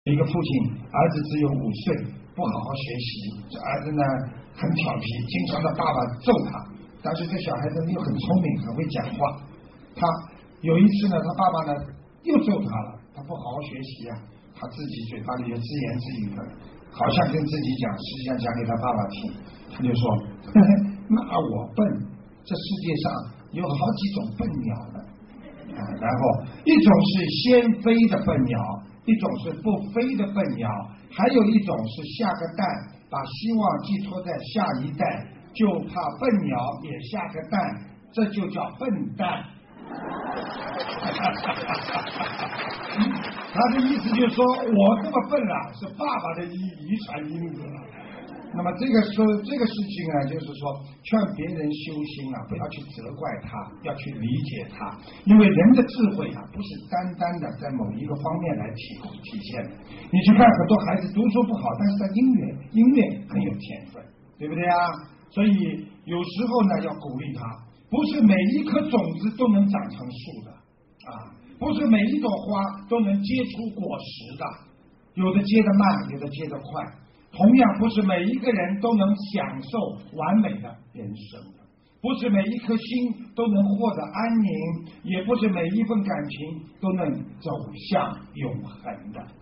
一个父亲，儿子只有5岁，不好好学习，这儿子呢很调皮，经常的爸爸揍他，但是这小孩子又很聪明，很会讲话。他有一次呢，他爸爸呢又揍他了，他不好好学习啊，他自己嘴巴里就自言自语的，好像跟自己讲，实际上讲给他爸爸听。他就说呵呵，骂我笨，这世界上有好几种笨鸟的然后一种是先飞的笨鸟，一种是不飞的笨鸟，还有一种是下个蛋，把希望寄托在下一代，就怕笨鸟也下个蛋，这就叫笨蛋。他的意思就是说，我这么笨啊，是爸爸的遗传因子了。那么这个事情呢，就是说劝别人修心啊，不要去责怪他，要去理解他，因为人的智慧啊，不是单单的在某一个方面来体现的。你去看很多孩子读书不好，但是在音乐很有天分，对不对啊？所以有时候呢，要鼓励他，不是每一颗种子都能长成树的啊，不是每一朵花都能结出果实的，有的结得慢，有的结得快。同样不是每一个人都能享受完美的人生的，不是每一颗心都能获得安宁，也不是每一份感情都能走向永恒的。